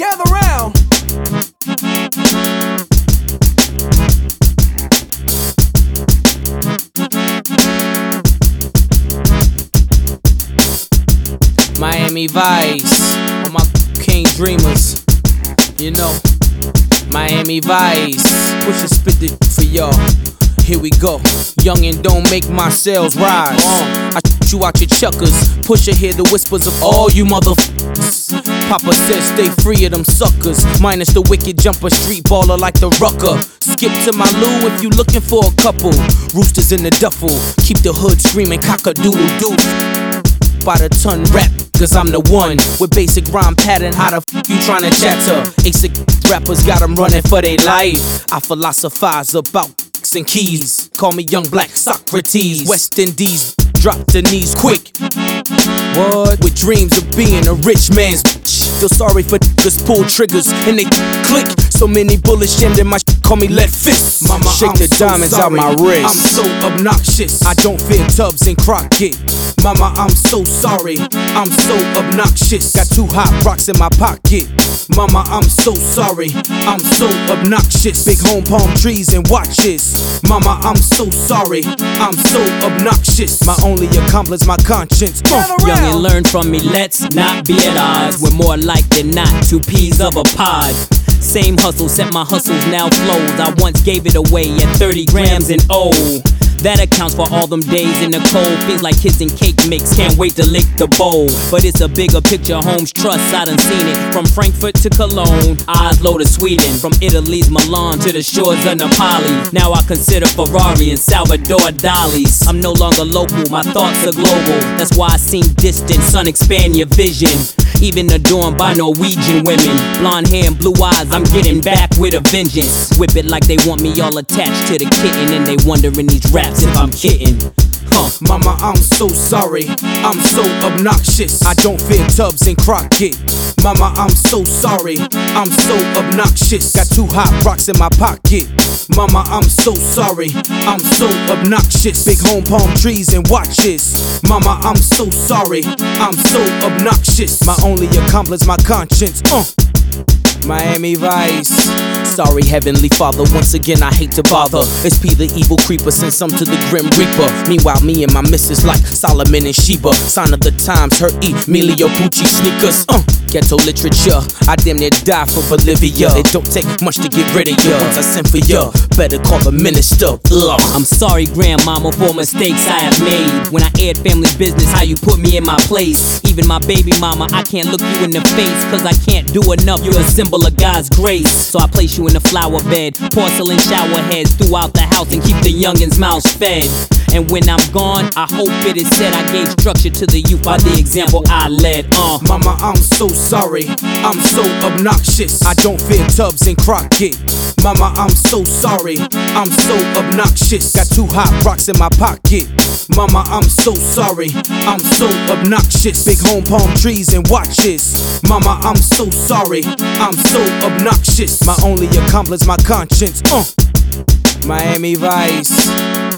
gather round. Miami Vice, all my king dreamers, you know. Miami Vice, push and spit it for y'all. Here we go. Youngin' don't make my sales rise. I shoot you out your chuckers. Pusha hear the whispers of all you motherfuckers. Papa says stay free of them suckers. Minus the wicked jumper, street baller like the rucker. Skip to my loo if you looking for a couple. Roosters in the duffel. Keep the hood screaming cock-a-doodle-doo. By the ton rap, cause I'm the one with basic rhyme pattern. How the f you tryna chatter? Asic rappers got them running for their life. I philosophize about and keys. Call me young black Socrates. West Indies, drop the knees quick. What? With dreams of being a rich man's bitch. Feel sorry for niggas pull triggers and they click. So many bullets jammed in my shit, call me lead fist. Mama, shake the diamonds out my wrist. I'm so obnoxious, I don't fear Tubbs and Crockett. Mama, I'm so sorry, I'm so obnoxious. Got 2 hot rocks in my pocket. Mama, I'm so sorry, I'm so obnoxious. Big home palm trees and watches. Mama, I'm so sorry, I'm so obnoxious. My only accomplice, my conscience. Young and learn from me, let's not be at odds. We're more like than not 2 peas of a pod. Same hustle, set my hustles now flows. I once gave it away at 30 grams and that accounts for all them days in the cold. Feels like kids in cake mix, can't wait to lick the bowl. But it's a bigger picture, Holmes Trust, I done seen it. From Frankfurt to Cologne, Oslo to Sweden. From Italy's Milan to the shores of Napoli. Now I consider Ferrari and Salvador Dali's. I'm no longer local, my thoughts are global. That's why I seem distant, son, expand your vision. Even adorned by Norwegian women. Blonde hair and blue eyes, I'm getting back with a vengeance. Whip it like they want me all attached to the kitten. And they wondering these raps if I'm kidding. Mama, I'm so sorry, I'm so obnoxious. I don't fear Tubbs and Crockett. Mama, I'm so sorry, I'm so obnoxious. Got 2 hot rocks in my pocket. Mama, I'm so sorry, I'm so obnoxious. Big home palm trees and watches. Mama, I'm so sorry, I'm so obnoxious. My only accomplice, my conscience. Miami Vice. Sorry, Heavenly Father, once again I hate to bother. It's P the evil creeper, send some to the Grim Reaper. Meanwhile, me and my missus like Solomon and Sheba. Sign of the times, her Emilio Pucci sneakers. Ghetto literature, I damn near die for Bolivia. It don't take much to get rid of ya. Once I send for ya, better call the minister. I'm sorry, grandmama, for mistakes I have made. When I aired family business, how you put me in my place. Even my baby mama, I can't look you in the face, cause I can't do enough, you're a symbol of God's grace. So I place you in a flower bed, porcelain shower heads throughout the house and keep the youngins' mouths fed. And when I'm gone, I hope it is said I gave structure to the youth by the example I led. Mama, I'm so sorry, I'm so obnoxious. I don't fear Tubbs and Crockett. Mama, I'm so sorry, I'm so obnoxious. Got 2 hot rocks in my pocket. Mama, I'm so sorry, I'm so obnoxious. Big home palm trees and watches. Mama, I'm so sorry, I'm so obnoxious. My only accomplice, my conscience. Miami Vice.